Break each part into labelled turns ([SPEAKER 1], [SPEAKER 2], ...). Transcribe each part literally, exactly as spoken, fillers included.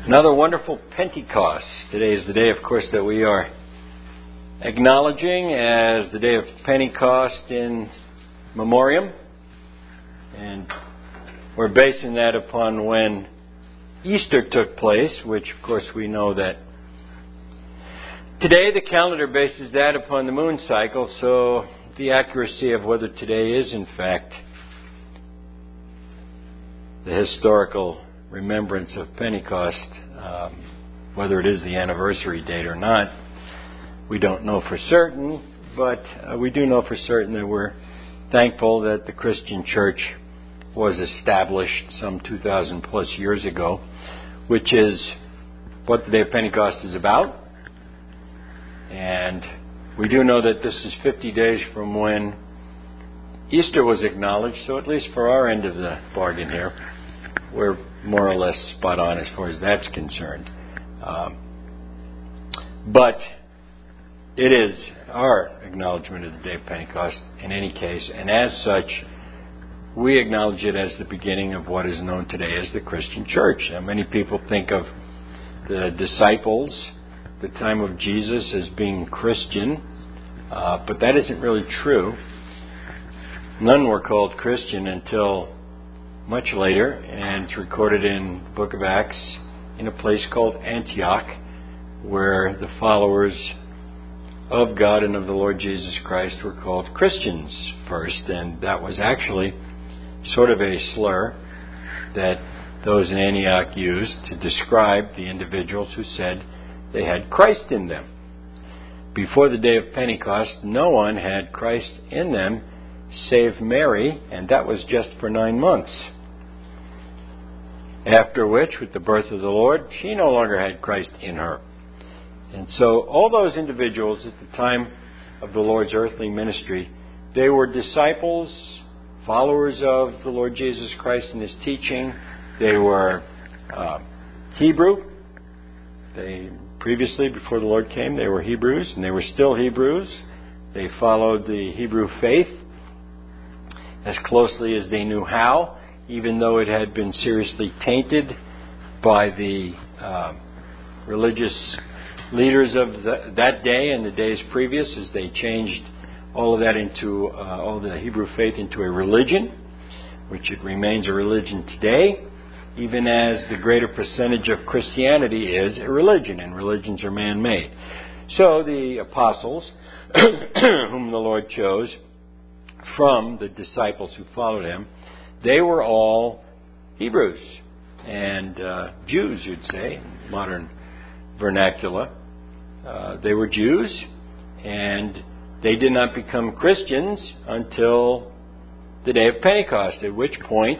[SPEAKER 1] Another wonderful Pentecost. Today is the day, of course, that we are acknowledging as the day of Pentecost in memoriam. And we're basing that upon when Easter took place, which, of course, we know that today the calendar bases that upon the moon cycle, so the accuracy of whether today is, in fact, the historical remembrance of Pentecost, um, whether it is the anniversary date or not, we don't know for certain, but uh, we do know for certain that we're thankful that the Christian church was established some two thousand plus years ago, which is what the day of Pentecost is about. And we do know that this is fifty days from when Easter was acknowledged, so at least for our end of the bargain here, we're more or less spot on as far as that's concerned. Um, but it is our acknowledgement of the day of Pentecost in any case, and as such, we acknowledge it as the beginning of what is known today as the Christian church. Now, many people think of the disciples, the time of Jesus, as being Christian, uh, but that isn't really true. None were called Christian until much later, and it's recorded in the book of Acts in a place called Antioch, where the followers of God and of the Lord Jesus Christ were called Christians first, and that was actually sort of a slur that those in Antioch used to describe the individuals who said they had Christ in them. Before the day of Pentecost, no one had Christ in them save Mary, and that was just for nine months. After which, with the birth of the Lord, she no longer had Christ in her. And so all those individuals at the time of the Lord's earthly ministry, they were disciples, followers of the Lord Jesus Christ and His teaching. They were uh, Hebrew. They previously, before the Lord came, they were Hebrews, and they were still Hebrews. They followed the Hebrew faith as closely as they knew how, even though it had been seriously tainted by the uh, religious leaders of the, that day and the days previous, as they changed all of that into, uh, all the Hebrew faith into a religion, which it remains a religion today, even as the greater percentage of Christianity is a religion, and religions are man-made. So the apostles, whom the Lord chose from the disciples who followed Him, they were all Hebrews and uh, Jews, you'd say, in modern vernacular. Uh, they were Jews, and they did not become Christians until the day of Pentecost, at which point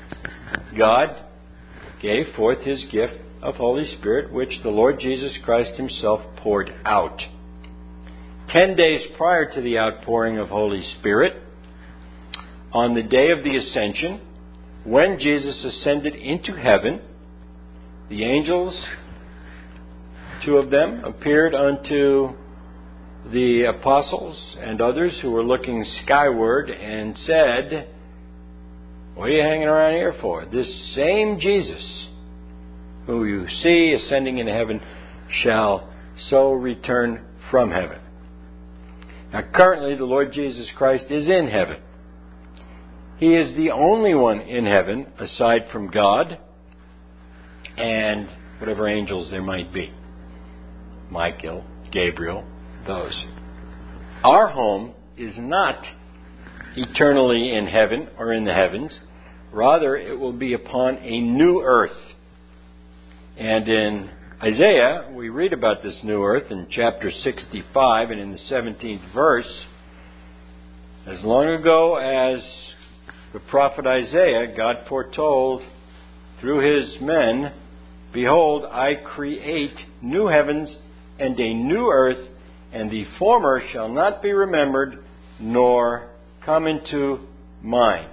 [SPEAKER 1] God gave forth His gift of Holy Spirit, which the Lord Jesus Christ Himself poured out. Ten days prior to the outpouring of Holy Spirit, on the day of the Ascension, when Jesus ascended into heaven, the angels, two of them, appeared unto the apostles and others who were looking skyward and said, "What are you hanging around here for? This same Jesus, who you see ascending into heaven, shall so return from heaven." Now, currently, the Lord Jesus Christ is in heaven. He is the only one in heaven aside from God and whatever angels there might be. Michael, Gabriel, those. Our home is not eternally in heaven or in the heavens. Rather, it will be upon a new earth. And in Isaiah, we read about this new earth in chapter sixty-five and in the seventeenth verse. As long ago as the prophet Isaiah, God foretold through his men, "Behold, I create new heavens and a new earth, and the former shall not be remembered, nor come into mind.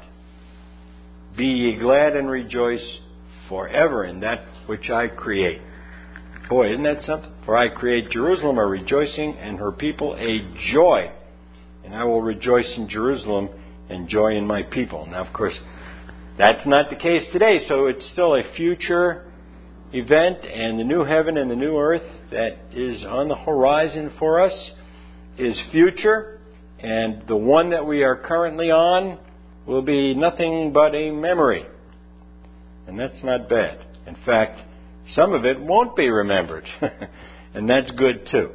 [SPEAKER 1] Be ye glad and rejoice forever in that which I create." Boy, isn't that something? "For I create Jerusalem a rejoicing, and her people a joy. And I will rejoice in Jerusalem and joy in my people." Now, of course, that's not the case today, so it's still a future event, and the new heaven and the new earth that is on the horizon for us is future, and the one that we are currently on will be nothing but a memory. And that's not bad. In fact, some of it won't be remembered. And that's good too,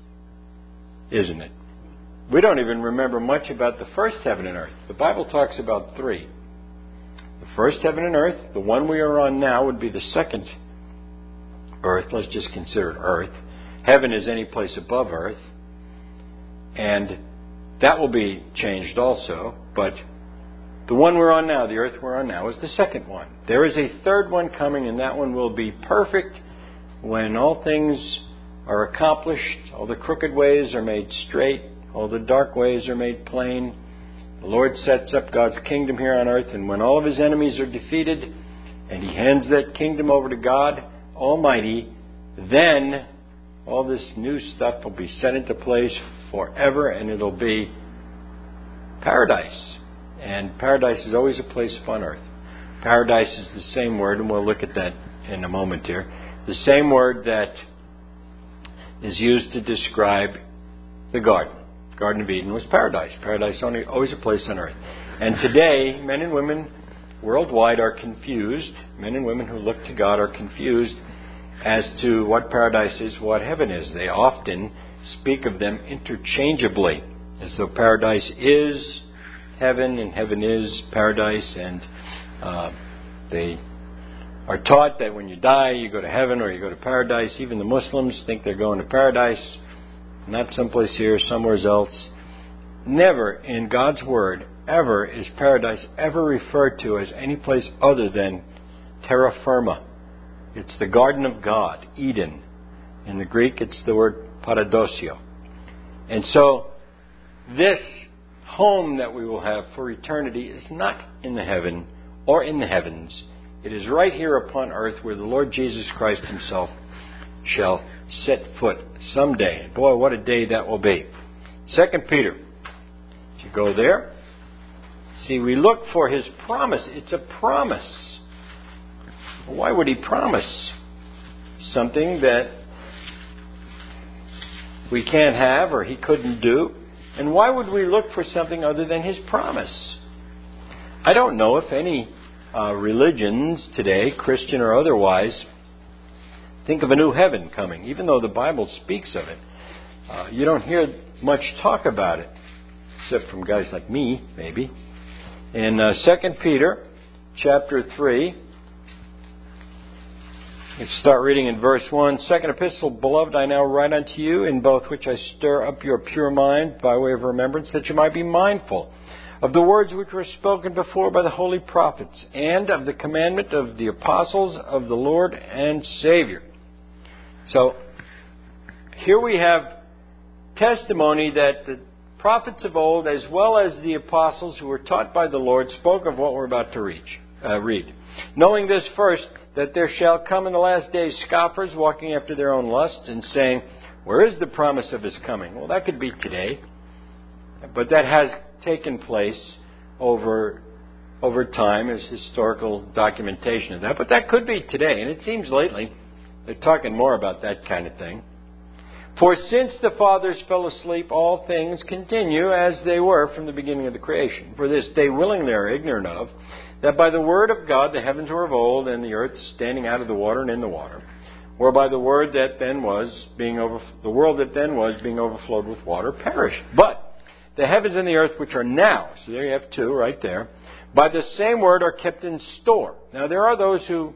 [SPEAKER 1] isn't it? We don't even remember much about the first heaven and earth. The Bible talks about three. The first heaven and earth, the one we are on now, would be the second earth. Let's just consider it earth. Heaven is any place above earth. And that will be changed also. But the one we're on now, the earth we're on now, is the second one. There is a third one coming, and that one will be perfect when all things are accomplished, all the crooked ways are made straight, all the dark ways are made plain. The Lord sets up God's kingdom here on earth, and when all of His enemies are defeated, and He hands that kingdom over to God Almighty, then all this new stuff will be set into place forever, and it'll be paradise. And paradise is always a place upon earth. Paradise is the same word, and we'll look at that in a moment here. The same word that is used to describe the garden. Garden of Eden was paradise. Paradise only always a place on earth. And today, men and women worldwide are confused. Men and women who look to God are confused as to what paradise is, what heaven is. They often speak of them interchangeably, as though paradise is heaven and heaven is paradise. And uh, they are taught that when you die, you go to heaven or you go to paradise. Even the Muslims think they're going to paradise. Not someplace here, somewhere else. Never in God's Word, ever, is paradise ever referred to as any place other than terra firma. It's the garden of God, Eden. In the Greek, it's the word paradosio. And so, this home that we will have for eternity is not in the heaven or in the heavens. It is right here upon earth where the Lord Jesus Christ Himself shall set foot someday. Boy, what a day that will be. Second Peter. If you go there, see, we look for His promise. It's a promise. Why would He promise something that we can't have or He couldn't do? And why would we look for something other than His promise? I don't know if any uh, religions today, Christian or otherwise, think of a new heaven coming, even though the Bible speaks of it. Uh, you don't hear much talk about it, except from guys like me, maybe. In uh, Second Peter, chapter three, let's start reading in verse one. Second epistle, beloved, I now write unto you, in both which I stir up your pure mind by way of remembrance, that you might be mindful of the words which were spoken before by the holy prophets, and of the commandment of the apostles of the Lord and Savior. So, here we have testimony that the prophets of old, as well as the apostles who were taught by the Lord, spoke of what we're about to reach, uh, read. Knowing this first, that there shall come in the last days scoffers, walking after their own lusts, and saying, where is the promise of His coming? Well, that could be today. But that has taken place over, over time as historical documentation of that. But that could be today. And it seems lately they're talking more about that kind of thing. For since the fathers fell asleep, all things continue as they were from the beginning of the creation. For this they willingly are ignorant of, that by the word of God the heavens were of old, and the earth standing out of the water and in the water, whereby the word that then was being over, the world that then was being overflowed with water perished. But the heavens and the earth which are now, so there you have two right there, by the same word are kept in store. Now there are those who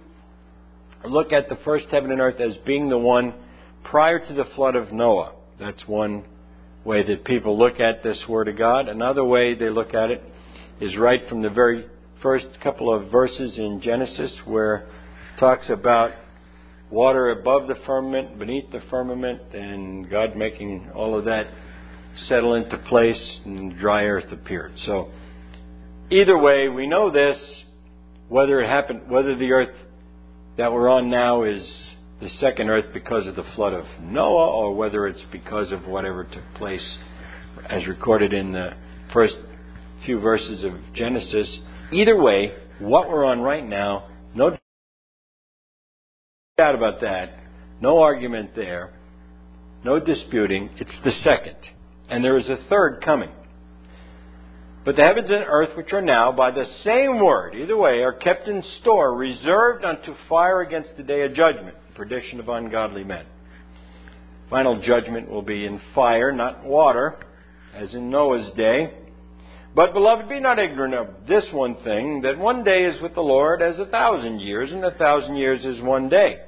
[SPEAKER 1] look at the first heaven and earth as being the one prior to the flood of Noah. That's one way that people look at this Word of God. Another way they look at it is right from the very first couple of verses in Genesis, where it talks about water above the firmament, beneath the firmament, and God making all of that settle into place, and dry earth appeared. So either way, we know this, whether it happened, whether the earth that we're on now is the second earth because of the flood of Noah, or whether it's because of whatever took place as recorded in the first few verses of Genesis. Either way, what we're on right now, no doubt about that. No argument there. No disputing. It's the second. And there is a third coming. But the heavens and earth, which are now, by the same word, either way, are kept in store, reserved unto fire against the day of judgment, perdition of ungodly men. Final judgment will be in fire, not water, as in Noah's day. But, beloved, be not ignorant of this one thing, that one day is with the Lord as a thousand years, and a thousand years is one day.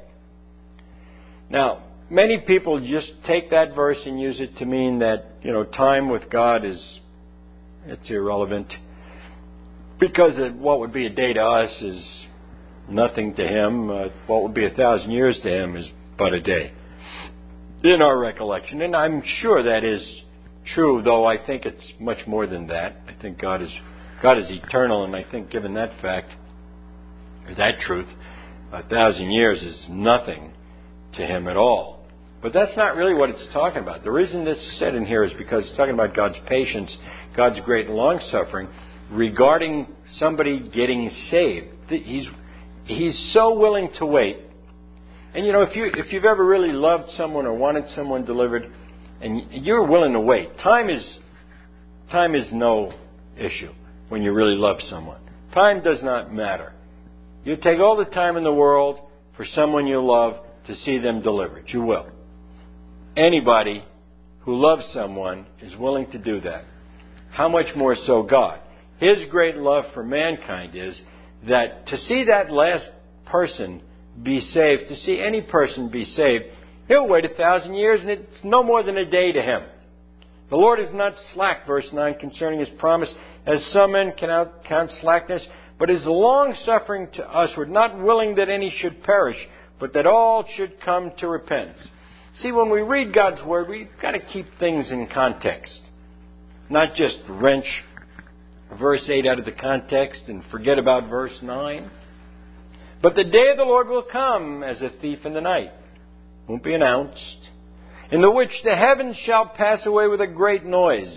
[SPEAKER 1] Now, many people just take that verse and use it to mean that, you know, time with God is, it's irrelevant. Because what would be a day to us is nothing to him. Uh, what would be a thousand years to him is but a day, in our recollection. And I'm sure that is true, though I think it's much more than that. I think God is God is eternal, and I think given that fact, or that truth, a thousand years is nothing to him at all. But that's not really what it's talking about. The reason it's said in here is because it's talking about God's patience, God's great long-suffering, regarding somebody getting saved. He's He's so willing to wait. And you know, if you if you've ever really loved someone or wanted someone delivered, and you're willing to wait, time is time is no issue when you really love someone. Time does not matter. You take all the time in the world for someone you love to see them delivered. You will. Anybody who loves someone is willing to do that. How much more so God? His great love for mankind is that to see that last person be saved, to see any person be saved, he'll wait a thousand years, and it's no more than a day to him. The Lord is not slack, verse nine, concerning his promise, as some men can count slackness, but is long-suffering to us. We're not willing that any should perish, but that all should come to repentance. See, when we read God's Word, we've got to keep things in context. Not just wrench verse eight out of the context and forget about verse nine. But the day of the Lord will come as a thief in the night. Won't be announced. In the which the heavens shall pass away with a great noise,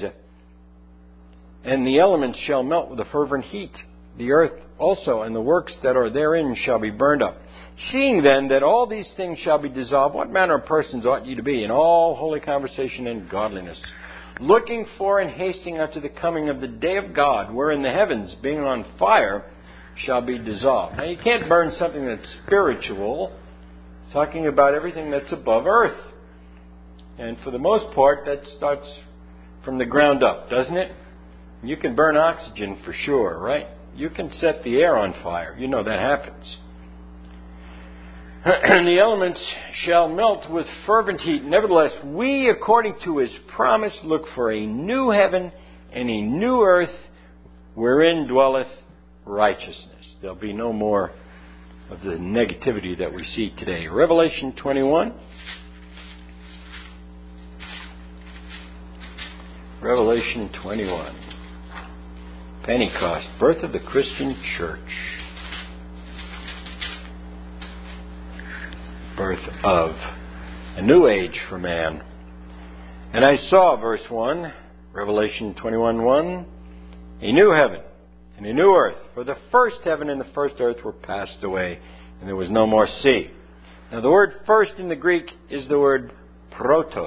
[SPEAKER 1] and the elements shall melt with a fervent heat. The earth also and the works that are therein shall be burned up. Seeing then that all these things shall be dissolved, what manner of persons ought ye to be in all holy conversation and godliness, looking for and hasting unto the coming of the day of God, wherein the heavens, being on fire, shall be dissolved. Now, you can't burn something that's spiritual. It's talking about everything that's above earth. And for the most part, that starts from the ground up, doesn't it? You can burn oxygen for sure, right? You can set the air on fire. You know that happens. And the elements shall melt with fervent heat. Nevertheless, we, according to his promise, look for a new heaven and a new earth wherein dwelleth righteousness. There'll be no more of the negativity that we see today. Revelation twenty-one. Revelation twenty-one. Pentecost, birth of the Christian church. Birth of a new age for man. And I saw, verse one, Revelation twenty-one one, a new heaven and a new earth. For the first heaven and the first earth were passed away, and there was no more sea. Now the word first in the Greek is the word protos.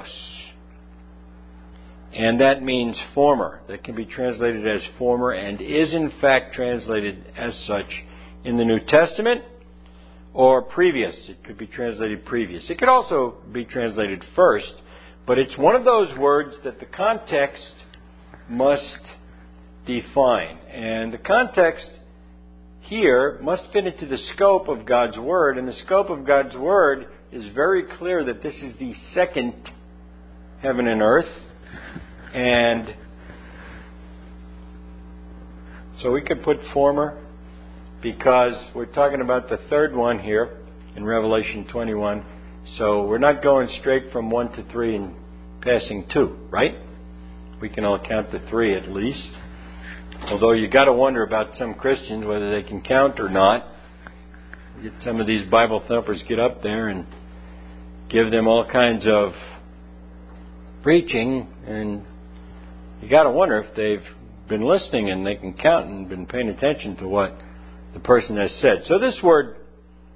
[SPEAKER 1] And that means former. That can be translated as former and is in fact translated as such in the New Testament. Or previous. It could be translated previous. It could also be translated first. But it's one of those words that the context must define. And the context here must fit into the scope of God's Word. And the scope of God's Word is very clear that this is the second heaven and earth. And so we could put former, because we're talking about the third one here in Revelation twenty-one. So we're not going straight from one to three and passing two, right? We can all count to three at least. Although you got to wonder about some Christians, whether they can count or not. Get some of these Bible thumpers get up there and give them all kinds of preaching, and you got to wonder if they've been listening and they can count and been paying attention to what the person has said. So this word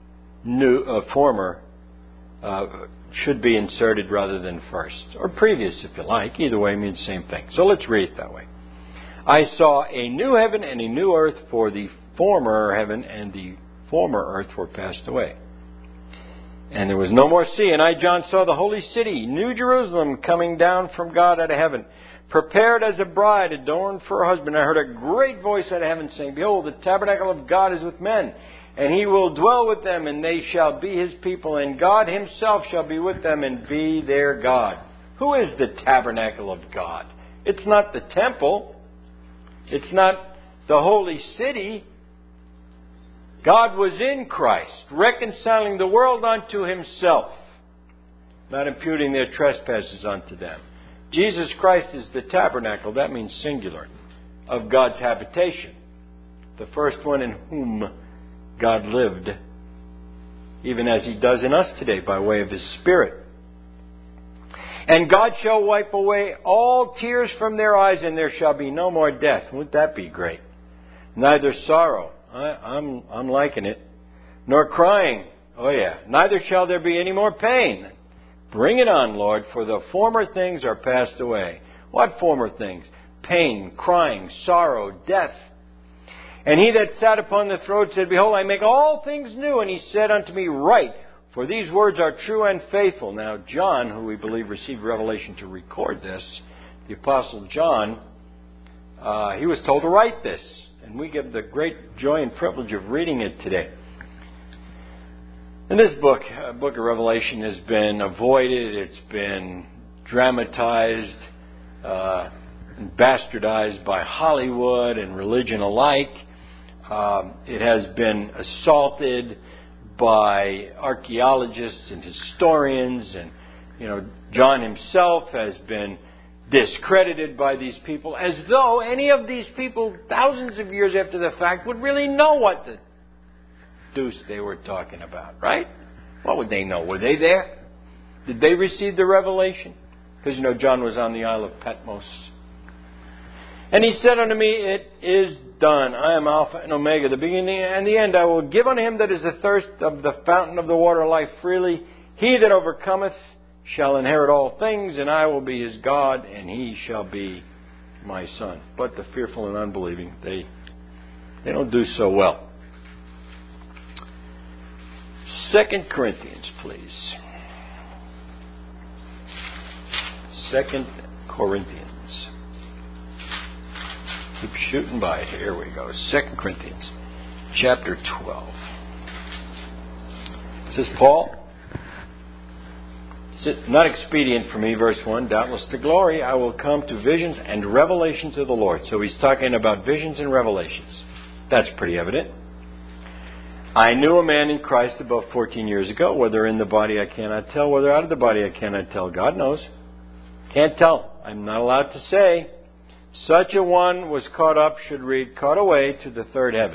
[SPEAKER 1] new, uh, former uh, should be inserted rather than first. Or previous, if you like. Either way means the same thing. So let's read it that way. I saw a new heaven and a new earth, for the former heaven and the former earth were passed away. And there was no more sea. And I, John, saw the holy city, New Jerusalem, coming down from God out of heaven, prepared as a bride adorned for her husband. I heard a great voice out of heaven saying, Behold, the tabernacle of God is with men, and he will dwell with them, and they shall be his people, and God himself shall be with them and be their God. Who is the tabernacle of God? It's not the temple. It's not the holy city. God was in Christ, reconciling the world unto himself, not imputing their trespasses unto them. Jesus Christ is the tabernacle, that means singular, of God's habitation. The first one in whom God lived, even as he does in us today by way of his Spirit. And God shall wipe away all tears from their eyes, and there shall be no more death. Wouldn't that be great? Neither sorrow. I, I'm, I'm liking it. Nor crying. Oh yeah. Neither shall there be any more pain. Bring it on, Lord, for the former things are passed away. What former things? Pain, crying, sorrow, death. And he that sat upon the throne said, Behold, I make all things new. And he said unto me, Write, for these words are true and faithful. Now John, who we believe received revelation to record this, the Apostle John, uh, he was told to write this. And we give the great joy and privilege of reading it today. And this book, uh, Book of Revelation, has been avoided. It's been dramatized, uh, and bastardized by Hollywood and religion alike. Um, it has been assaulted by archaeologists and historians, and you know, John himself has been discredited by these people, as though any of these people, thousands of years after the fact, would really know what the deuce they were talking about, right? What would they know? Were they there? Did they receive the revelation? Because, you know, John was on the Isle of Patmos. And he said unto me, It is done. I am Alpha and Omega, the beginning and the end. I will give unto him that is athirst of the fountain of the water of life freely. He that overcometh shall inherit all things, and I will be his God, and he shall be my son. But the fearful and unbelieving, they they don't do so well. Second Corinthians, please. Second Corinthians. Keep shooting by. Here we go. Second Corinthians, chapter twelve. Says Paul, not expedient for me, verse one, doubtless to glory, I will come to visions and revelations of the Lord. So he's talking about visions and revelations. That's pretty evident. I knew a man in Christ about fourteen years ago. Whether in the body I cannot tell, whether out of the body I cannot tell. God knows. Can't tell. I'm not allowed to say. Such a one was caught up, should read, caught away to the third heaven.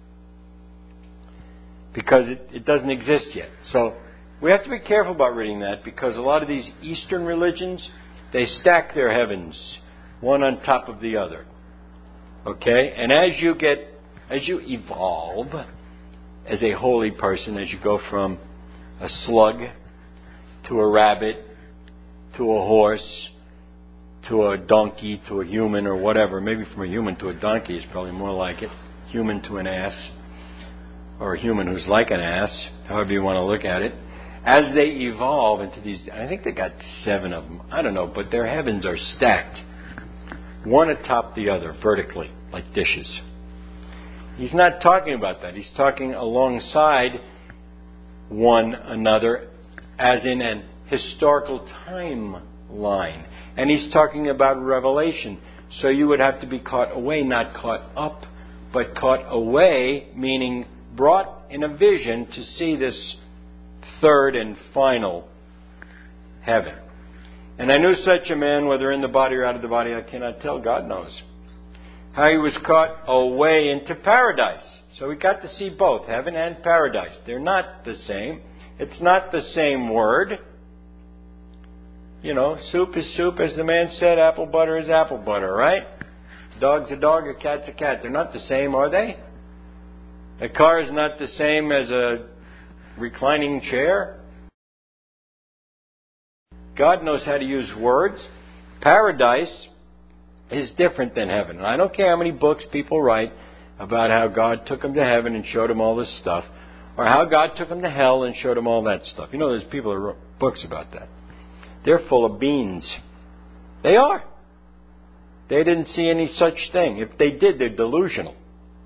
[SPEAKER 1] Because it, it doesn't exist yet. So we have to be careful about reading that, because a lot of these Eastern religions, they stack their heavens one on top of the other. Okay? And as you get, as you evolve as a holy person, as you go from a slug to a rabbit to a horse to a donkey to a human or whatever, maybe from a human to a donkey is probably more like it, human to an ass, or a human who's like an ass, however you want to look at it. As they evolve into these, I think they got seven of them, I don't know, but their heavens are stacked, one atop the other, vertically, like dishes. He's not talking about that. He's talking alongside one another, as in an historical timeline. And he's talking about revelation. So you would have to be caught away, not caught up, but caught away, meaning brought in a vision to see this third and final heaven. And I knew such a man, whether in the body or out of the body, I cannot tell. God knows. How he was caught away into paradise. So we got to see both, heaven and paradise. They're not the same. It's not the same word. You know, soup is soup, as the man said. Apple butter is apple butter, right? Dog's a dog, a cat's a cat. They're not the same, are they? A car is not the same as a reclining chair. God knows how to use words. Paradise is different than heaven. And I don't care how many books people write about how God took them to heaven and showed them all this stuff, or how God took them to hell and showed them all that stuff. You know, there's people who wrote books about that. They're full of beans. They are. They didn't see any such thing. If they did, they're delusional.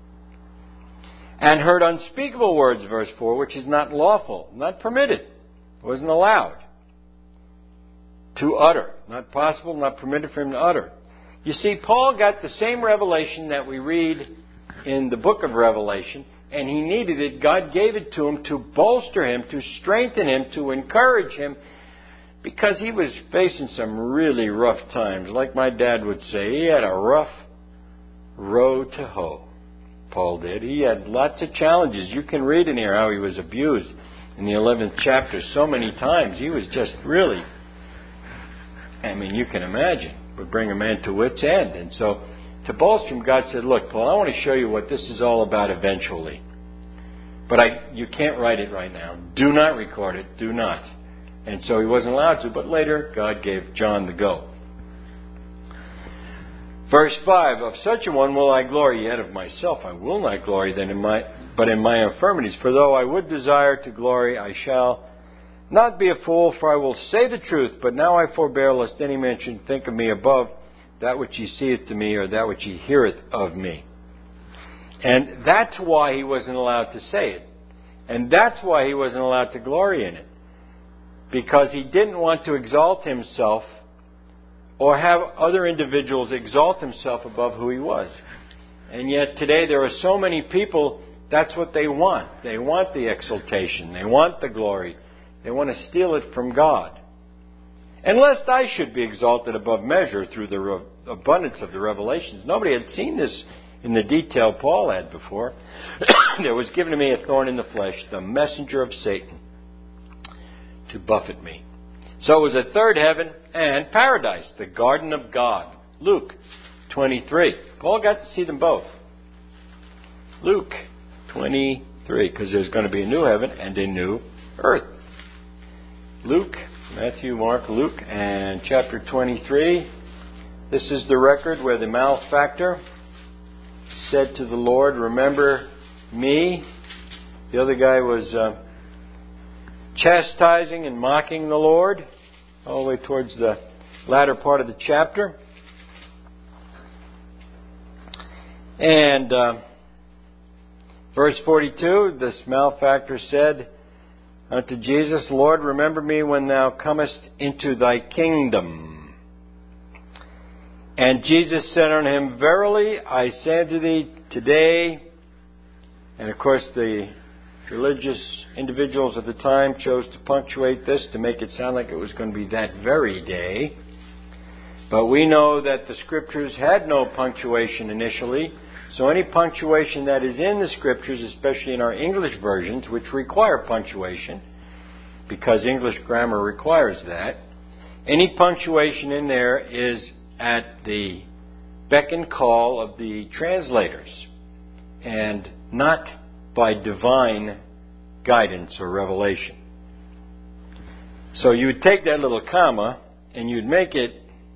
[SPEAKER 1] And heard unspeakable words, verse four, which is not lawful, not permitted, wasn't allowed to utter. Not possible, not permitted for him to utter. You see, Paul got the same revelation that we read in the book of Revelation, and he needed it. God gave it to him to bolster him, to strengthen him, to encourage him, because he was facing some really rough times. Like my dad would say, he had a rough road to hoe. Paul did. He had lots of challenges. You can read in here how he was abused in the eleventh chapter so many times. He was just really, I mean, you can imagine, would bring a man to wit's end. And so to bolster him, God said, look, Paul, I want to show you what this is all about eventually. But I, you can't write it right now. Do not record it. Do not. And so he wasn't allowed to. But later, God gave John the go. Verse five, of such a one will I glory, yet of myself I will not glory, then in my, but in my infirmities. For though I would desire to glory, I shall not be a fool, for I will say the truth. But now I forbear, lest any man should think of me above that which he seeth to me, or that which he heareth of me. And that's why he wasn't allowed to say it. And that's why he wasn't allowed to glory in it. Because he didn't want to exalt himself or have other individuals exalt himself above who he was. And yet today there are so many people, that's what they want. They want the exaltation. They want the glory. They want to steal it from God. And lest I should be exalted above measure through the re- abundance of the revelations. Nobody had seen this in the detail Paul had before. There was given to me a thorn in the flesh, the messenger of Satan, to buffet me. So it was a third heaven and paradise, the garden of God. Luke twenty-three. Paul got to see them both. Luke twenty-three, because there's going to be a new heaven and a new earth. Luke, Matthew, Mark, Luke, and chapter twenty-three. This is the record where the malefactor said to the Lord, remember me. The other guy was uh, chastising and mocking the Lord all the way towards the latter part of the chapter. And uh, verse forty-two, this malefactor said unto Jesus, Lord, remember me when thou comest into thy kingdom. And Jesus said unto him, verily I say unto thee, today, and of course the religious individuals of the time chose to punctuate this to make it sound like it was going to be that very day. But we know that the Scriptures had no punctuation initially. So any punctuation that is in the Scriptures, especially in our English versions, which require punctuation, because English grammar requires that, any punctuation in there is at the beck and call of the translators, and not by divine guidance or revelation. So you would take that little comma and you'd make it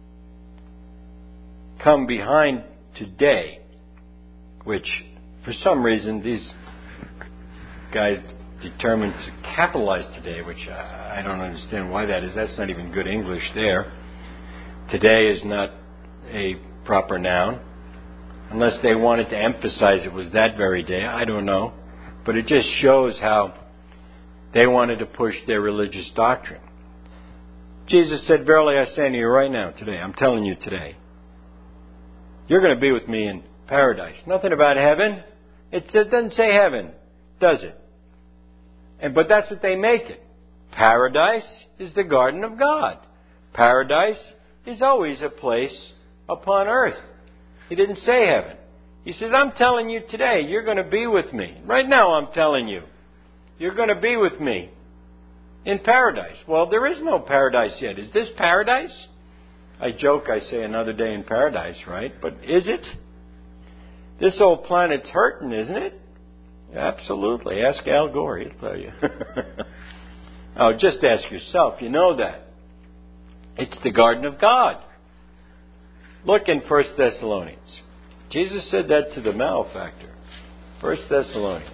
[SPEAKER 1] come behind today, which for some reason these guys determined to capitalize today, which I don't understand why that is. That's not even good English there. Today is not a proper noun, unless they wanted to emphasize it was that very day. I don't know. But it just shows how they wanted to push their religious doctrine. Jesus said, verily I say unto you right now, today, I'm telling you today, you're going to be with me in paradise. Nothing about heaven. It doesn't say heaven, does it? And but that's what they make it. Paradise is the garden of God. Paradise is always a place upon earth. He didn't say heaven. He says, I'm telling you today, you're going to be with me. Right now I'm telling you, you're going to be with me in paradise. Well, there is no paradise yet. Is this paradise? I joke, I say another day in paradise, right? But is it? This old planet's hurting, isn't it? Absolutely. Ask Al Gore. He'll tell you. Oh, just ask yourself. You know that. It's the garden of God. Look in First Thessalonians. Jesus said that to the malefactor. First Thessalonians.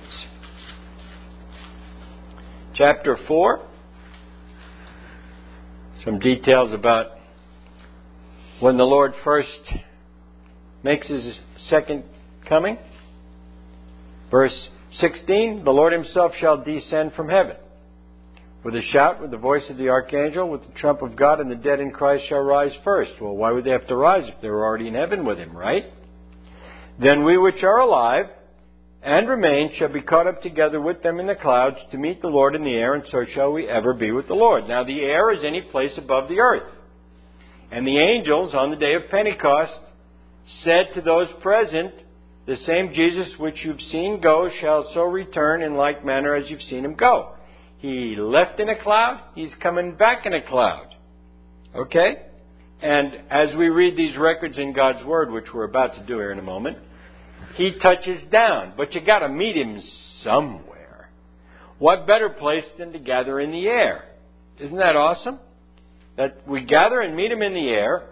[SPEAKER 1] Chapter four. Some details about when the Lord first makes His second coming. Verse sixteen, the Lord Himself shall descend from heaven with a shout, with the voice of the archangel, with the trump of God, and the dead in Christ shall rise first. Well, why would they have to rise if they were already in heaven with Him, right? Then we which are alive and remain shall be caught up together with them in the clouds to meet the Lord in the air, and so shall we ever be with the Lord. Now the air is any place above the earth. And the angels on the day of Pentecost said to those present, the same Jesus which you've seen go shall so return in like manner as you've seen Him go. He left in a cloud. He's coming back in a cloud. Okay? And as we read these records in God's Word, which we're about to do here in a moment, He touches down. But you got to meet Him somewhere. What better place than to gather in the air? Isn't that awesome? That we gather and meet Him in the air,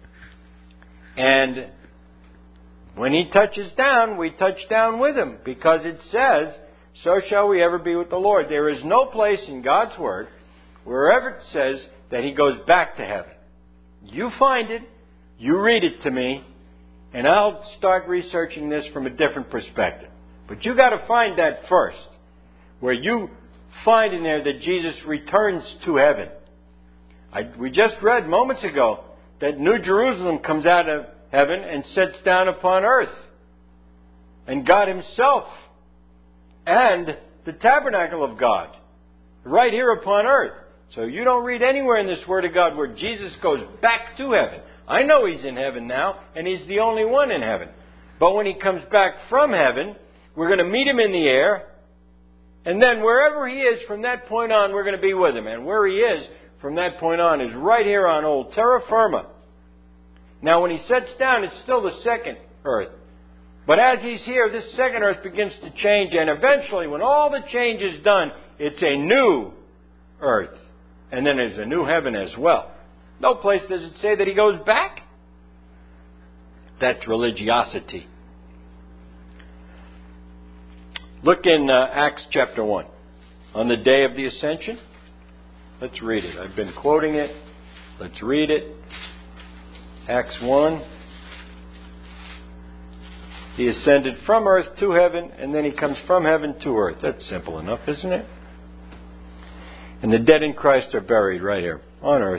[SPEAKER 1] and when He touches down, we touch down with Him, because it says, so shall we ever be with the Lord. There is no place in God's Word, wherever it says, that He goes back to heaven. You find it, you read it to me, and I'll start researching this from a different perspective. But you got to find that first, where you find in there that Jesus returns to heaven. I, we just read moments ago that New Jerusalem comes out of heaven and sits down upon earth. And God Himself and the tabernacle of God right here upon earth. So you don't read anywhere in this Word of God where Jesus goes back to heaven. I know He's in heaven now, and He's the only one in heaven. But when He comes back from heaven, we're going to meet Him in the air. And then wherever He is from that point on, we're going to be with Him. And where He is from that point on is right here on old terra firma. Now when He sets down, it's still the second earth. But as He's here, this second earth begins to change. And eventually, when all the change is done, it's a new earth. And then there's a new heaven as well. No place does it say that He goes back. That's religiosity. Look in uh, Acts chapter one. On the day of the ascension. Let's read it. I've been quoting it. Let's read it. Acts one. He ascended from earth to heaven, and then He comes from heaven to earth. That's simple enough, isn't it? And the dead in Christ are buried right here on earth.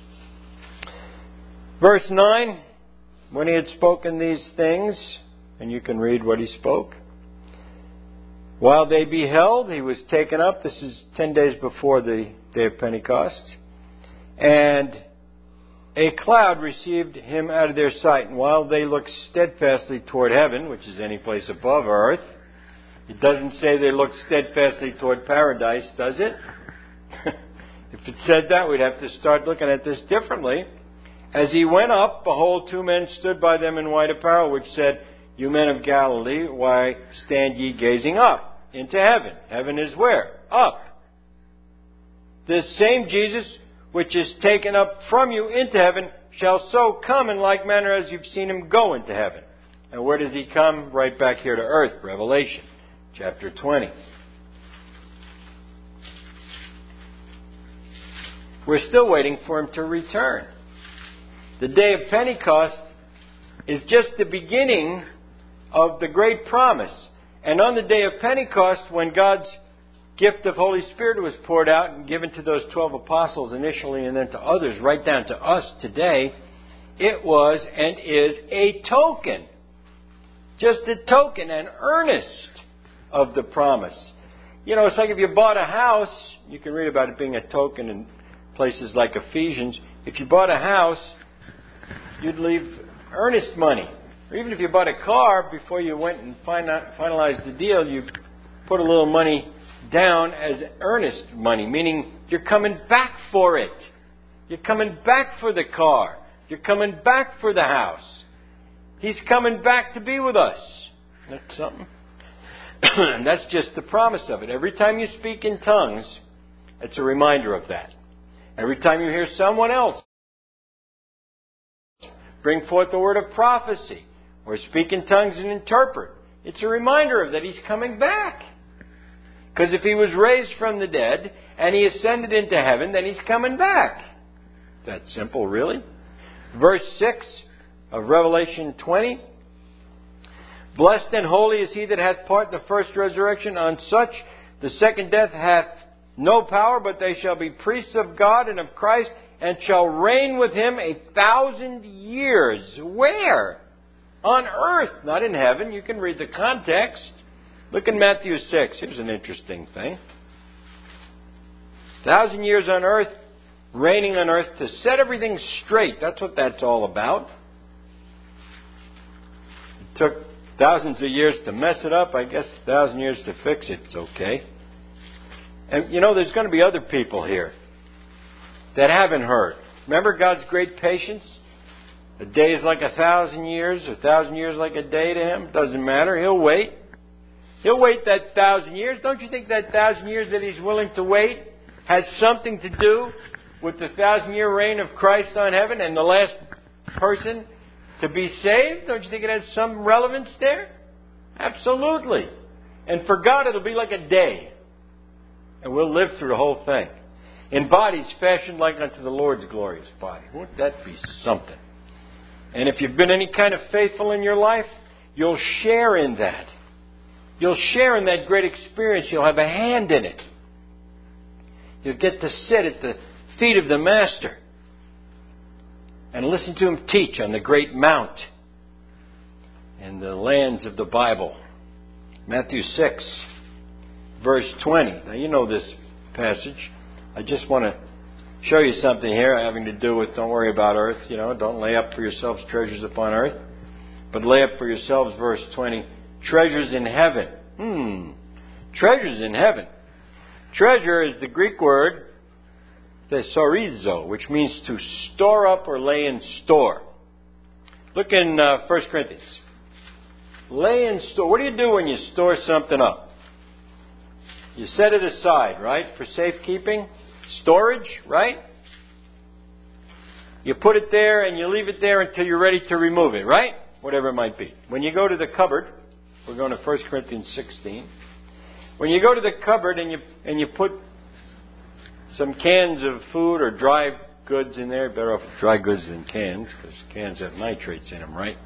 [SPEAKER 1] Verse nine, when He had spoken these things, and you can read what He spoke, while they beheld, He was taken up. This is ten days before the day of Pentecost. And a cloud received Him out of their sight. And while they looked steadfastly toward heaven, which is any place above earth, it doesn't say they looked steadfastly toward paradise, does it? If it said that, we'd have to start looking at this differently. As He went up, behold, two men stood by them in white apparel, which said, You men of Galilee, why stand ye gazing up into heaven? Heaven is where? Up. This same Jesus, which is taken up from you into heaven, shall so come in like manner as you've seen Him go into heaven. And where does He come? Right back here to earth. Revelation chapter twenty. We're still waiting for Him to return. The day of Pentecost is just the beginning of the great promise. And on the day of Pentecost, when God's gift of Holy Spirit was poured out and given to those twelve apostles initially and then to others, right down to us today, it was and is a token. Just a token, an earnest of the promise. You know, it's like if you bought a house, you can read about it being a token in places like Ephesians. If you bought a house, you'd leave earnest money. Or even if you bought a car, before you went and finalized the deal, you put a little money down as earnest money, meaning you're coming back for it. You're coming back for the car. You're coming back for the house. He's coming back to be with us. That's something. And that's just the promise of it. Every time you speak in tongues, it's a reminder of that. Every time you hear someone else bring forth the word of prophecy, or speak in tongues and interpret, it's a reminder of that He's coming back. Because if He was raised from the dead and He ascended into heaven, then He's coming back. That's simple, really. Verse six of Revelation twenty. Blessed and holy is he that hath part in the first resurrection. On such the second death hath no power, but they shall be priests of God and of Christ, and shall reign with Him a thousand years. Where? On earth, not in heaven. You can read the context. Look in Matthew six. Here's an interesting thing. Thousand years on earth, reigning on earth to set everything straight. That's what that's all about. It took thousands of years to mess it up. I guess a thousand years to fix it. It's okay. And you know, there's going to be other people here that haven't heard. Remember God's great patience? A day is like a thousand years. A thousand years like a day to Him. Doesn't matter. He'll wait. He'll wait that thousand years. Don't you think that thousand years that He's willing to wait has something to do with the thousand year reign of Christ on heaven and the last person to be saved? Don't you think it has some relevance there? Absolutely. And for God it'll be like a day. And we'll live through the whole thing. In bodies fashioned like unto the Lord's glorious body. Wouldn't that be something? And if you've been any kind of faithful in your life, you'll share in that. You'll share in that great experience. You'll have a hand in it. You'll get to sit at the feet of the Master and listen to Him teach on the great mount in the lands of the Bible. Matthew six, verse twenty. Now you know this passage. I just want to show you something here having to do with don't worry about earth. You know, don't lay up for yourselves treasures upon earth, but lay up for yourselves, verse twenty, treasures in heaven. Hmm. Treasures in heaven. Treasure is the Greek word thesorizo, which means to store up or lay in store. Look in uh, First Corinthians. Lay in store. What do you do when you store something up? You set it aside, right, for safekeeping, storage, right? You put it there and you leave it there until you're ready to remove it, right? Whatever it might be. When you go to the cupboard, we're going to First Corinthians sixteen. When you go to the cupboard and you and you put some cans of food or dry goods in there, better off with dry goods than cans, because cans have nitrates in them, right?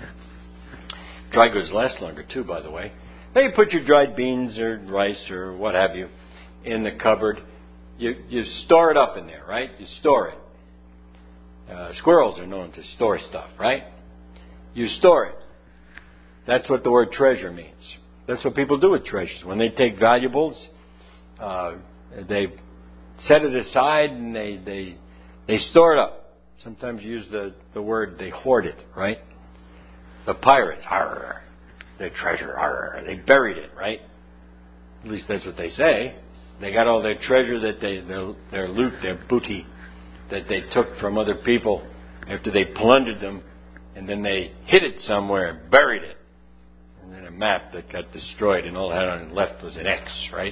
[SPEAKER 1] Dry goods last longer too, by the way. Then you put your dried beans or rice or what have you in the cupboard. You you store it up in there, right? You store it. Uh, squirrels are known to store stuff, right? You store it. That's what the word treasure means. That's what people do with treasures. When they take valuables, uh, they set it aside and they, they they store it up. Sometimes you use the, the word they hoard it, right? The pirates, arr, their treasure, arr, they buried it, right? At least that's what they say. They got all their treasure, that they their, their loot, their booty, that they took from other people after they plundered them, and then they hid it somewhere and buried it. And then a map that got destroyed, and all that on left was an X, right?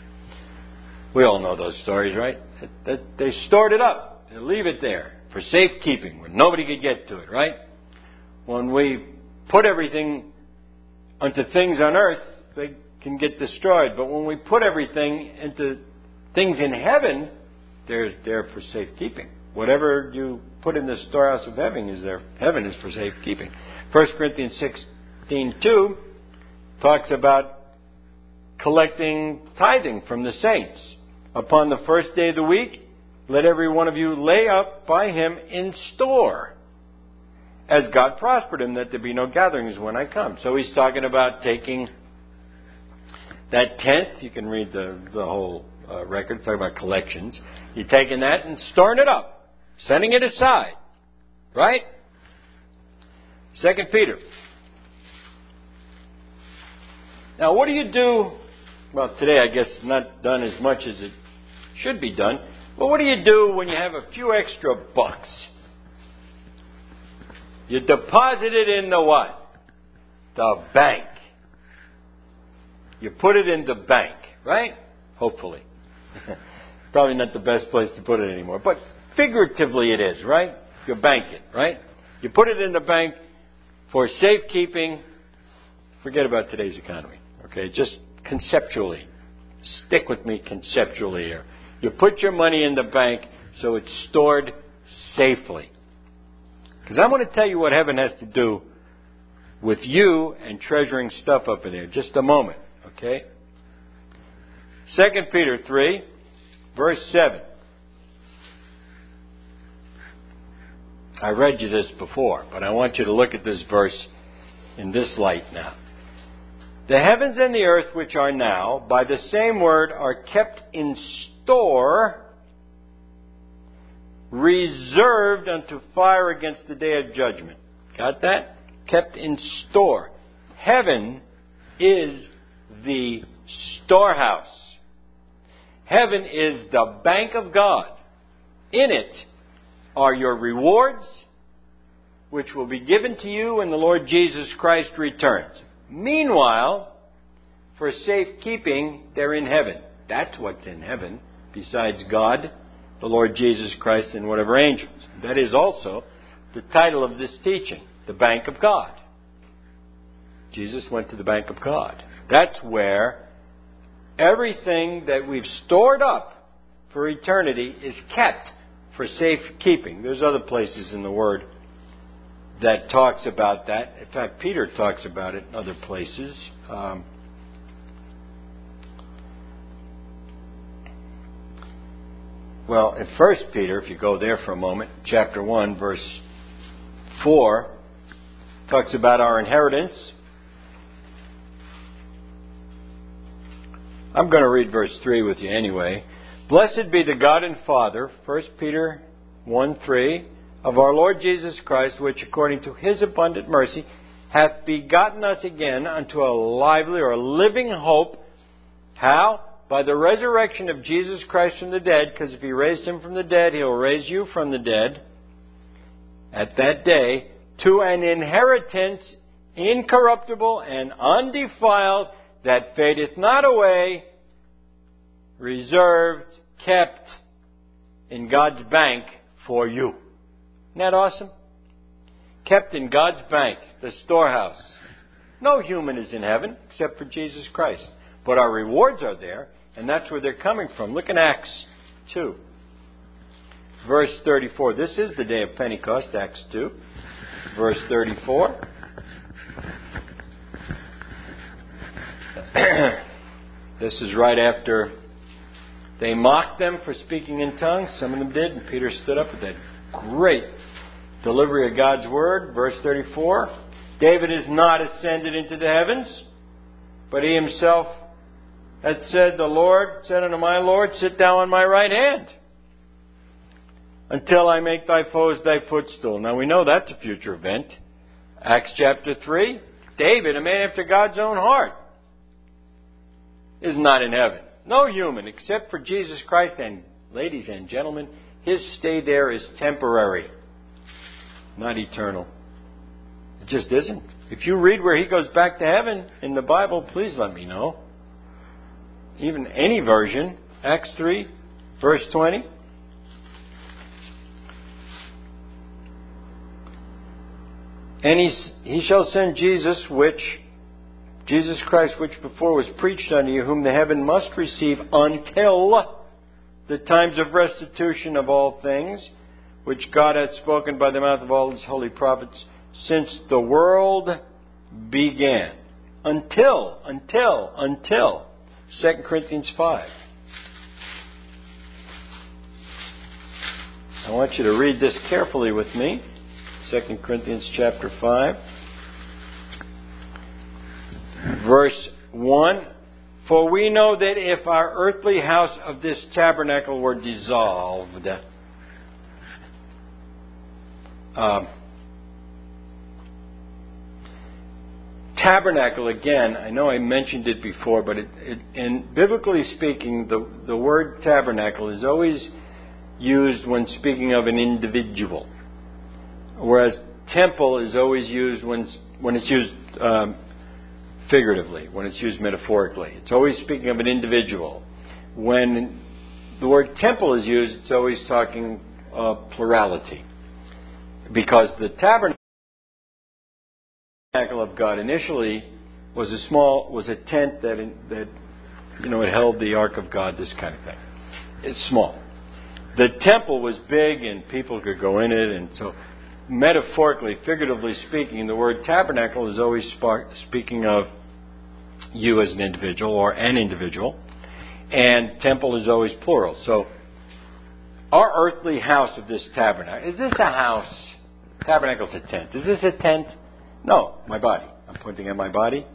[SPEAKER 1] We all know those stories, right? They stored it up. They leave it there for safekeeping where nobody could get to it, right? When we put everything onto things on earth, they can get destroyed. But when we put everything into things in heaven, they're there for safekeeping. Whatever you put in the storehouse of heaven is there. Heaven is for safekeeping. First Corinthians sixteen two talks about collecting tithing from the saints. Upon the first day of the week, let every one of you lay up by him in store, as God prospered him, that there be no gatherings when I come. So he's talking about taking that tenth. You can read the, the whole uh, record. It's talking about collections. You're taking that and storing it up, setting it aside. Right? Second Peter. Now, what do you do? Well, today I guess not done as much as it should be done. But what do you do when you have a few extra bucks? You deposit it in the what? The bank. you put it in the bank, right? Hopefully. Probably not the best place to put it anymore. But figuratively it is, right? You bank it, right? You put it in the bank for safekeeping. Forget about today's economy, okay? Just conceptually. Stick with me conceptually here. You put your money in the bank so it's stored safely. Because I want to tell you what heaven has to do with you and treasuring stuff up in there. Just a moment, okay? Second Peter three, verse seven. I read you this before, but I want you to look at this verse in this light now. The heavens and the earth which are now, by the same word, are kept in store, reserved unto fire against the day of judgment. Got that? Kept in store. Heaven is the storehouse. Heaven is the bank of God. In it are your rewards, which will be given to you when the Lord Jesus Christ returns. Meanwhile, for safekeeping, they're in heaven. That's what's in heaven, besides God, the Lord Jesus Christ, and whatever angels. That is also the title of this teaching, the Bank of God. Jesus went to the Bank of God. That's where everything that we've stored up for eternity is kept for safekeeping. There's other places in the Word that talks about that. In fact, Peter talks about it in other places. Um, well, in First Peter, if you go there for a moment, chapter one, verse four, talks about our inheritance. I'm going to read verse three with you anyway. Blessed be the God and Father, First Peter one three, of our Lord Jesus Christ, which according to His abundant mercy hath begotten us again unto a lively or living hope. How? By the resurrection of Jesus Christ from the dead, because if He raised Him from the dead, He'll raise you from the dead at that day, to an inheritance incorruptible and undefiled, that fadeth not away, reserved, kept in God's bank for you. Isn't that awesome? Kept in God's bank, the storehouse. No human is in heaven except for Jesus Christ. But our rewards are there, and that's where they're coming from. Look in Acts two, verse thirty-four. This is the day of Pentecost, Acts two, verse thirty-four. This is right after they mocked them for speaking in tongues. Some of them did, and Peter stood up with that great delivery of God's word. Verse thirty-four. David is not ascended into the heavens, but he himself had said, the Lord said unto my Lord, sit thou on my right hand, until I make thy foes thy footstool. Now we know that's a future event. Acts chapter three. David, a man after God's own heart, is not in heaven. No human, except for Jesus Christ. And ladies and gentlemen, His stay there is temporary, not eternal. It just isn't. If you read where He goes back to heaven in the Bible, please let me know. Even any version, Acts three, verse twenty. And he, he shall send Jesus, which Jesus Christ, which before was preached unto you, whom the heaven must receive until the times of restitution of all things, which God hath spoken by the mouth of all His holy prophets, since the world began. Until, until, until. Second Corinthians five. I want you to read this carefully with me. Second Corinthians chapter five. Verse one, for we know that if our earthly house of this tabernacle were dissolved, um, tabernacle, again, I know I mentioned it before, but it, it, in biblically speaking, the, the word tabernacle is always used when speaking of an individual, whereas temple is always used when when it's used um, figuratively, when it's used metaphorically. It's always speaking of an individual. When the word temple is used, it's always talking uh, plurality. Because the tabernacle of God initially was a small, was a tent that, that you know, it held the Ark of God, this kind of thing. It's small. The temple was big and people could go in it, and so metaphorically, figuratively speaking, the word tabernacle is always spark, speaking of you as an individual or an individual, and temple is always plural. So our earthly house of this tabernacle, is this a house? Tabernacle's a tent. Is this a tent? No, my body. I'm pointing at my body.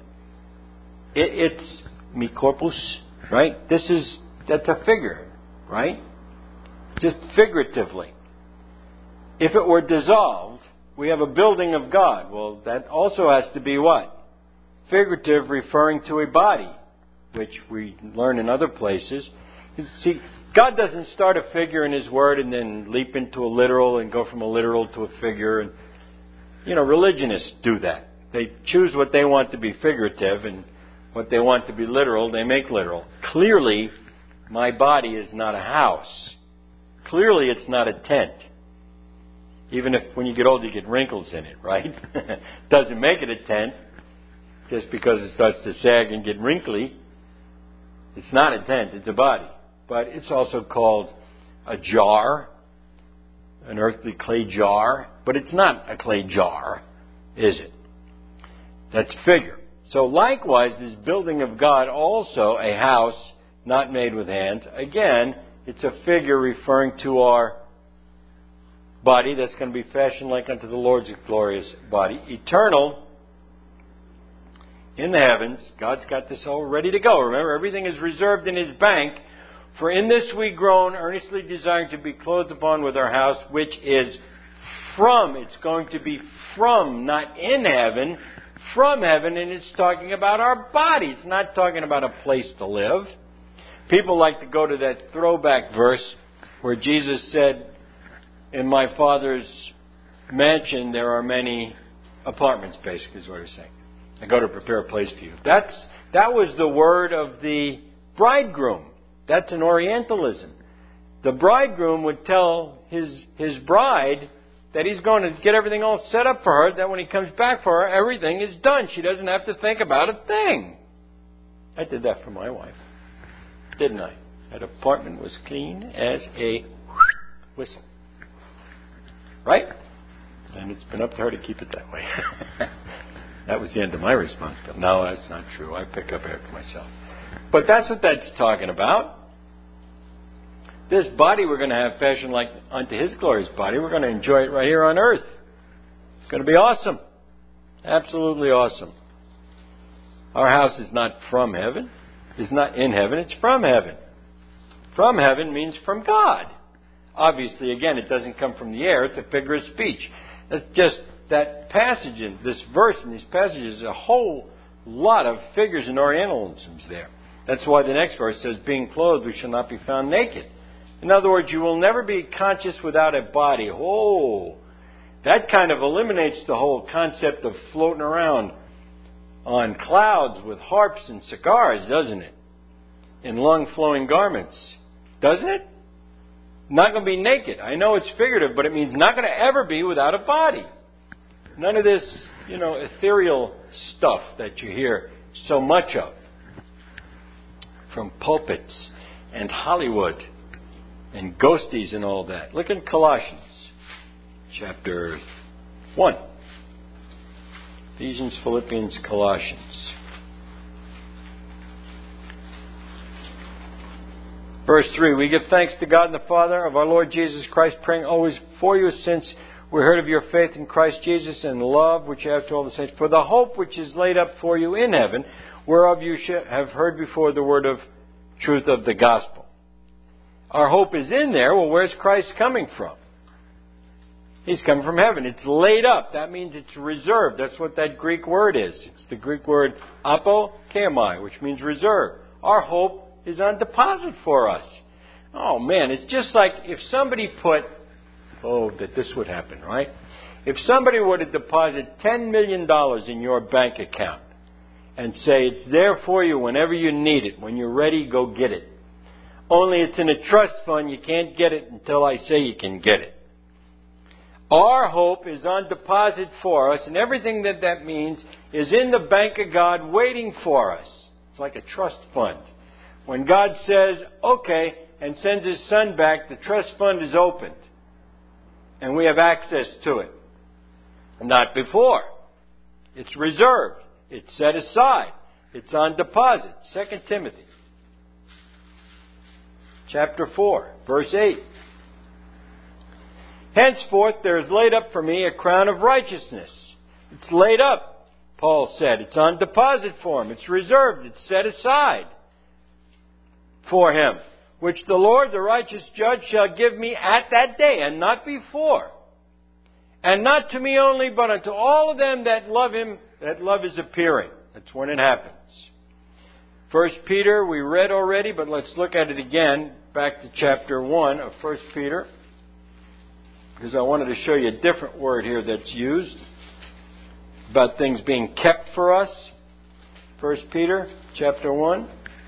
[SPEAKER 1] It, it's me corpus, right? This is, that's a figure, right? Just figuratively. If it were dissolved, we have a building of God. Well, that also has to be what? Figurative, referring to a body, which we learn in other places. See, God doesn't start a figure in His Word and then leap into a literal and go from a literal to a figure. And, you know, religionists do that. They choose what they want to be figurative and what they want to be literal, they make literal. Clearly, my body is not a house. Clearly, it's not a tent. Even if when you get old, you get wrinkles in it, right? Doesn't make it a tent just because it starts to sag and get wrinkly. It's not a tent, it's a body. But it's also called a jar, an earthly clay jar. But it's not a clay jar, is it? That's figure. So likewise, this building of God, also a house not made with hands. Again, it's a figure referring to our body that's going to be fashioned like unto the Lord's glorious body. Eternal, in the heavens. God's got this all ready to go. Remember, everything is reserved in His bank. For in this we groan, earnestly desiring to be clothed upon with our house, which is from. It's going to be from, not in heaven, from heaven, and it's talking about our body. It's not talking about a place to live. People like to go to that throwback verse where Jesus said, in my Father's mansion there are many apartments, basically is what He's saying. I go to prepare a place for you. That's, that was the word of the bridegroom. That's an Orientalism. The bridegroom would tell his, his bride that he's going to get everything all set up for her, that when he comes back for her, everything is done. She doesn't have to think about a thing. I did that for my wife, didn't I? That apartment was clean as a whistle. Right? And it's been up to her to keep it that way. That was the end of my responsibility. No, that's not true. I pick up after myself. But that's what that's talking about. This body we're going to have fashioned like unto His glorious body. We're going to enjoy it right here on earth. It's going to be awesome. Absolutely awesome. Our house is not from heaven. It's not in heaven. It's from heaven. From heaven means from God. Obviously, again, it doesn't come from the air. It's a figure of speech. That's just that passage in this verse and these passages, a whole lot of figures and Orientalisms there. That's why the next verse says, being clothed, we shall not be found naked. In other words, you will never be conscious without a body. Oh, that kind of eliminates the whole concept of floating around on clouds with harps and cigars, doesn't it? In long flowing garments. Doesn't it? Not going to be naked. I know it's figurative, but it means not going to ever be without a body. None of this, you know, ethereal stuff that you hear so much of from pulpits and Hollywood and ghosties and all that. Look in Colossians chapter one. Ephesians, Philippians, Colossians. Verse three, we give thanks to God and the Father of our Lord Jesus Christ, praying always for you, since we heard of your faith in Christ Jesus and the love which you have to all the saints, for the hope which is laid up for you in heaven, whereof you have heard before the word of truth of the gospel. Our hope is in there. Well, where's Christ coming from? He's coming from heaven. It's laid up. That means it's reserved. That's what that Greek word is. It's the Greek word apokemai, which means reserved. Our hope is on deposit for us. Oh, man, it's just like if somebody put, oh, that this would happen, right? If somebody were to deposit ten million dollars in your bank account and say it's there for you whenever you need it. When you're ready, go get it. Only it's in a trust fund. You can't get it until I say you can get it. Our hope is on deposit for us, and everything that that means is in the bank of God waiting for us. It's like a trust fund. When God says, okay, and sends His Son back, the trust fund is opened. And we have access to it. Not before. It's reserved. It's set aside. It's on deposit. Second Timothy chapter four, verse eight. Henceforth there is laid up for me a crown of righteousness. It's laid up, Paul said. It's on deposit for him. It's reserved. It's set aside for him, which the Lord, the righteous judge, shall give me at that day, and not before. And not to me only, but unto all of them that love Him, that love His appearing. That's when it happens. First Peter, we read already, but let's look at it again. Back to chapter one of First Peter. Because I wanted to show you a different word here that's used about things being kept for us. First Peter chapter one.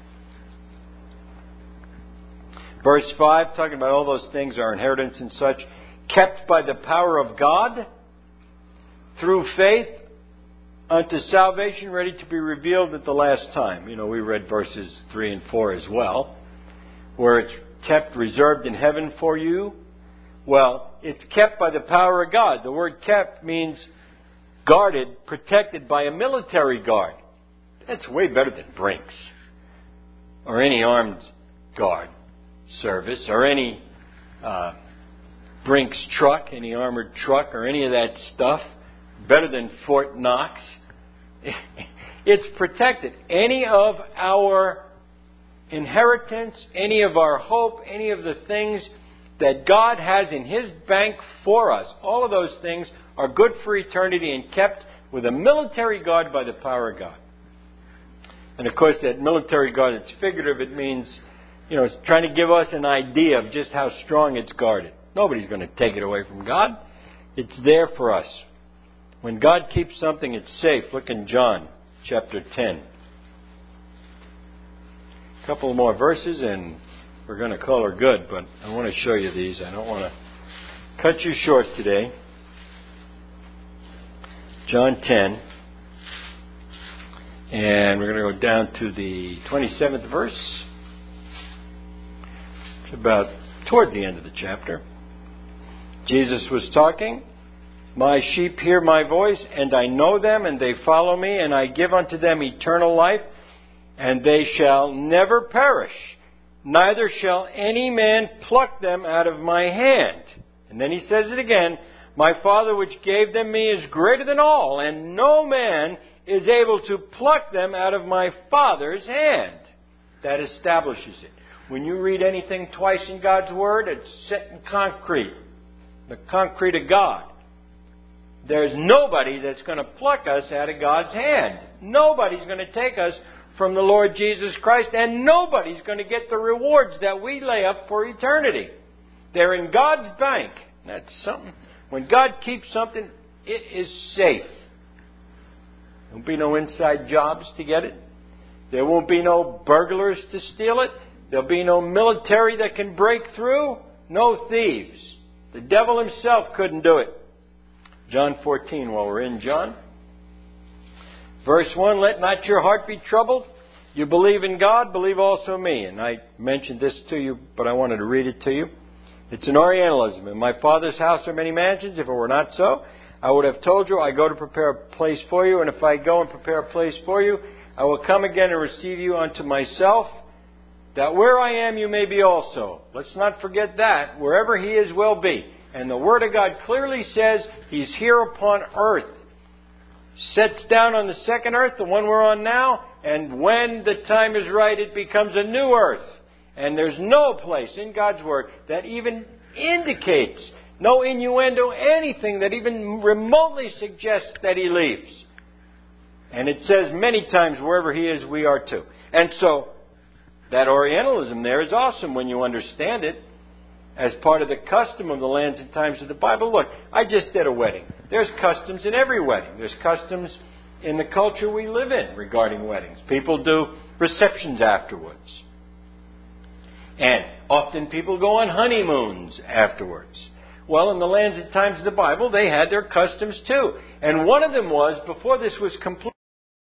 [SPEAKER 1] Verse five, talking about all those things, our inheritance and such, kept by the power of God through faith unto salvation, ready to be revealed at the last time. You know, we read verses three and four as well, where it's kept reserved in heaven for you. Well, it's kept by the power of God. The word kept means guarded, protected by a military guard. That's way better than Brinks or any armed guard service or any uh, Brinks truck, any armored truck or any of that stuff. Better than Fort Knox. It's protected. Any of our inheritance, any of our hope, any of the things that God has in His bank for us, all of those things are good for eternity and kept with a military guard by the power of God. And of course, that military guard, it's figurative. It means, you know, it's trying to give us an idea of just how strong it's guarded. Nobody's going to take it away from God. It's there for us. When God keeps something, it's safe. Look in John chapter ten. A couple more verses and we're going to call her good, but I want to show you these. I don't want to cut you short today. John ten. And we're going to go down to the twenty-seventh verse. It's about towards the end of the chapter. Jesus was talking. My sheep hear my voice, and I know them, and they follow me, and I give unto them eternal life, and they shall never perish. Neither shall any man pluck them out of my hand. And then he says it again. My Father which gave them me is greater than all, and no man is able to pluck them out of my Father's hand. That establishes it. When you read anything twice in God's Word, it's set in concrete. The concrete of God. There's nobody that's going to pluck us out of God's hand. Nobody's going to take us from the Lord Jesus Christ, and nobody's going to get the rewards that we lay up for eternity. They're in God's bank. That's something. When God keeps something, it is safe. There won't be no inside jobs to get it. There won't be no burglars to steal it. There'll be no military that can break through. No thieves. The devil himself couldn't do it. John fourteen, while we're in John. Verse one, let not your heart be troubled. You believe in God, believe also me. And I mentioned this to you, but I wanted to read it to you. It's an Orientalism. In my Father's house are many mansions. If it were not so, I would have told you, I go to prepare a place for you. And if I go and prepare a place for you, I will come again and receive you unto myself, that where I am you may be also. Let's not forget that. Wherever He is will be. And the Word of God clearly says He's here upon earth. Sets down on the second earth, the one we're on now, and when the time is right, it becomes a new earth. And there's no place in God's Word that even indicates, no innuendo, anything that even remotely suggests that He leaves. And it says many times, wherever He is, we are too. And so, that Orientalism there is awesome when you understand it. As part of the custom of the lands and times of the Bible. Look, I just did a wedding. There's customs in every wedding. There's customs in the culture we live in regarding weddings. People do receptions afterwards. And often people go on honeymoons afterwards. Well, in the lands and times of the Bible, they had their customs too. And one of them was, before this was complete,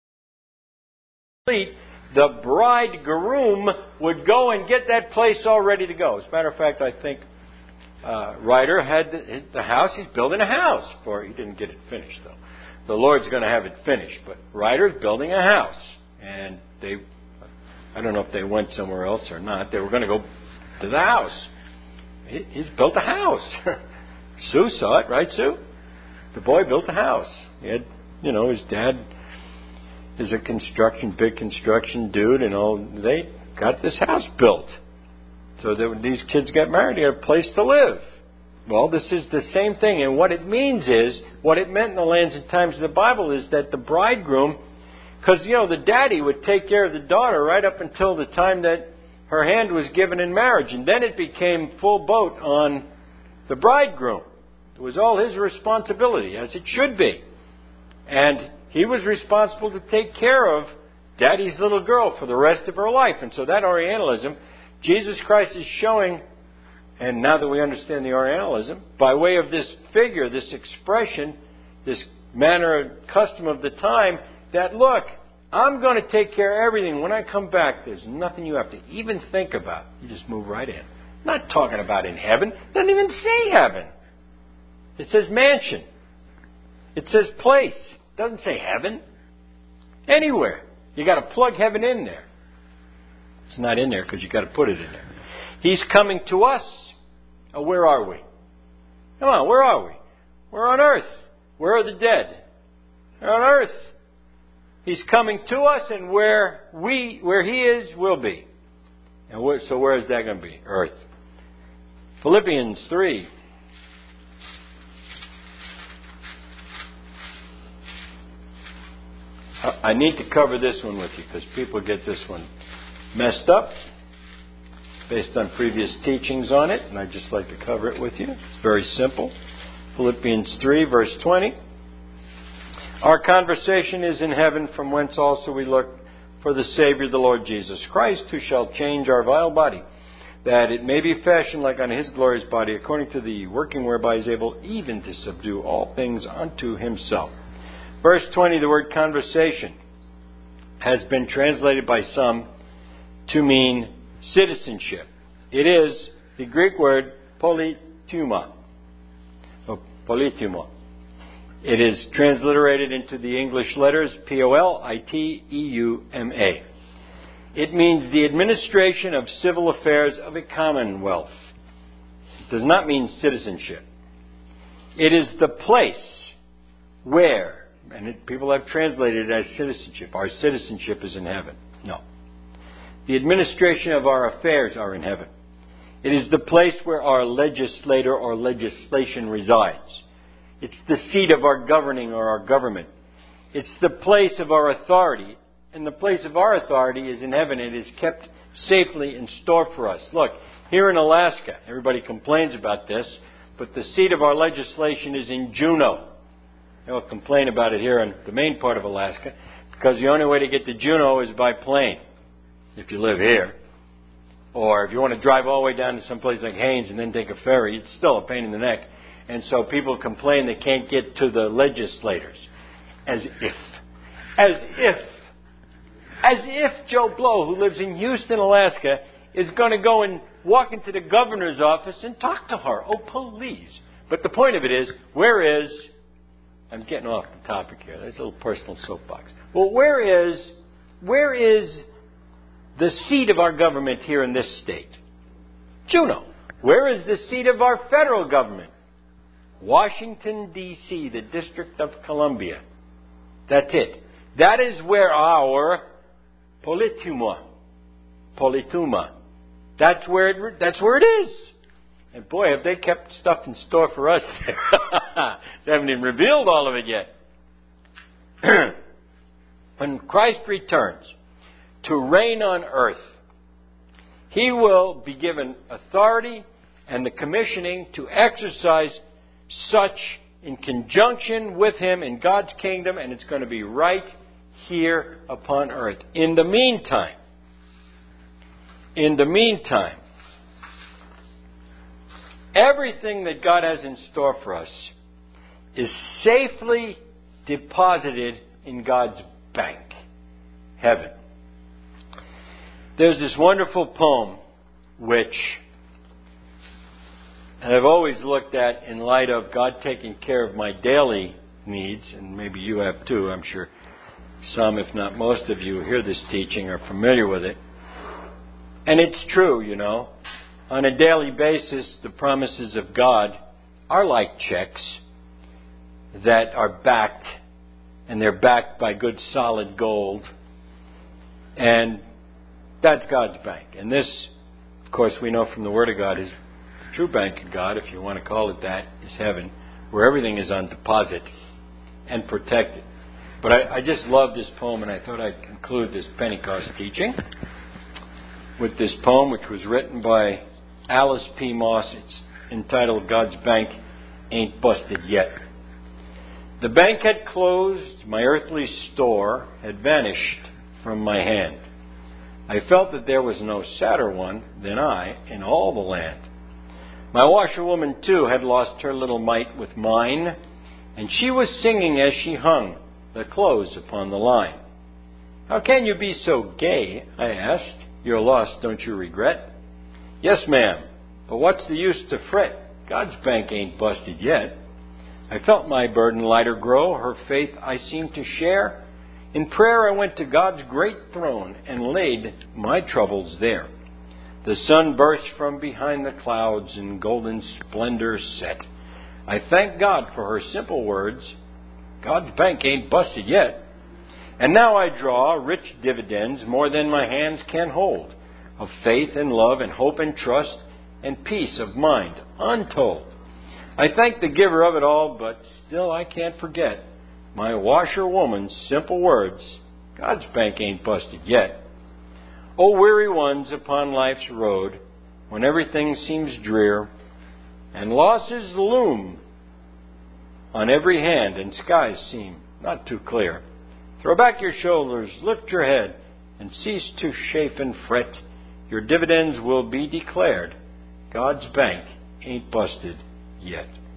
[SPEAKER 1] the bridegroom would go and get that place all ready to go. As a matter of fact, I think uh, Ryder had the, the house. He's building a house. For he didn't get it finished, though. The Lord's going to have it finished. But Ryder's building a house. And they, I don't know if they went somewhere else or not. They were going to go to the house. He, he's built a house. Sue saw it, right, Sue? The boy built a house. He had, you know, his dad is a construction, big construction dude, and all. They got this house built. So that when these kids got married, they had a place to live. Well, this is the same thing. And what it means is, what it meant in the lands and times of the Bible is that the bridegroom, because, you know, the daddy would take care of the daughter right up until the time that her hand was given in marriage. And then it became full boat on the bridegroom. It was all his responsibility, as it should be. And he was responsible to take care of daddy's little girl for the rest of her life. And so that Orientalism, Jesus Christ is showing, and now that we understand the Orientalism, by way of this figure, this expression, this manner and custom of the time, that look, I'm going to take care of everything. When I come back, there's nothing you have to even think about. You just move right in. I'm not talking about in heaven. It doesn't even say heaven. It says mansion. It says place. It doesn't say heaven. Anywhere. You got to plug heaven in there. It's not in there because you got to put it in there. He's coming to us. Oh, where are we? Come on, where are we? We're on earth. Where are the dead? They're on earth. He's coming to us, and where we, where He is, we'll be. And where, so where is that going to be? Earth. Philippians three. I need to cover this one with you because people get this one messed up based on previous teachings on it, and I'd just like to cover it with you. It's very simple. Philippians three, verse twenty. Our conversation is in heaven, from whence also we look for the Savior, the Lord Jesus Christ, who shall change our vile body, that it may be fashioned like unto His glorious body, according to the working whereby He is able even to subdue all things unto Himself. Verse twenty, the word conversation has been translated by some to mean citizenship. It is the Greek word politeuma. Or politeuma. It is transliterated into the English letters P O L I T E U M A. It means the administration of civil affairs of a commonwealth. It does not mean citizenship. It is the place where, and it, people have translated it as citizenship. Our citizenship is in heaven. No. The administration of our affairs are in heaven. It is the place where our legislator or legislation resides. It's the seat of our governing or our government. It's the place of our authority. And the place of our authority is in heaven. It is kept safely in store for us. Look, here in Alaska, everybody complains about this, but the seat of our legislation is in Juneau. They'll complain about it here in the main part of Alaska, because the only way to get to Juneau is by plane, if you live here. Or if you want to drive all the way down to some place like Haines and then take a ferry, it's still a pain in the neck. And so people complain they can't get to the legislators. As if. As if. As if Joe Blow, who lives in Houston, Alaska, is going to go and walk into the governor's office and talk to her. Oh, please. But the point of it is, where is... I'm getting off the topic here. There's a little personal soapbox. Well, where is... Where is the seat of our government here in this state? Juneau. Where is the seat of our federal government? Washington, D C, the District of Columbia. That's it. That is where our politeuma, politeuma, that's where it, that's where it is. And boy, have they kept stuff in store for us there. They haven't even revealed all of it yet. When Christ returns to reign on earth, He will be given authority and the commissioning to exercise such in conjunction with Him in God's kingdom, and it's going to be right here upon earth. In the meantime, in the meantime, everything that God has in store for us is safely deposited in God's bank, heaven. There's this wonderful poem which I've always looked at in light of God taking care of my daily needs, and maybe you have too. I'm sure some, if not most of you who hear this teaching are familiar with it. And it's true, you know. On a daily basis, the promises of God are like checks that are backed, and they're backed by good solid gold. And that's God's bank. And this, of course, we know from the Word of God, is the true bank of God, if you want to call it that, is heaven, where everything is on deposit and protected. But I, I just love this poem, and I thought I'd conclude this Pentecost teaching with this poem, which was written by Alice P. Moss. It's entitled God's Bank Ain't Busted Yet. The bank had closed, my earthly store had vanished from my hand. I felt that there was no sadder one than I in all the land. My washerwoman, too, had lost her little mite with mine, and she was singing as she hung the clothes upon the line. How can you be so gay? I asked. Your loss, don't you regret? Yes, ma'am, but what's the use to fret? God's bank ain't busted yet. I felt my burden lighter grow, her faith I seemed to share. In prayer I went to God's great throne and laid my troubles there. The sun burst from behind the clouds in golden splendor set. I thank God for her simple words. God's bank ain't busted yet. And now I draw rich dividends more than my hands can hold, of faith and love and hope and trust and peace of mind untold. I thank the giver of it all, but still I can't forget my washerwoman's simple words. God's bank ain't busted yet. O weary ones upon life's road, when everything seems drear, and losses loom on every hand, and skies seem not too clear, throw back your shoulders, lift your head, and cease to chafe and fret. Your dividends will be declared. God's bank ain't busted yet.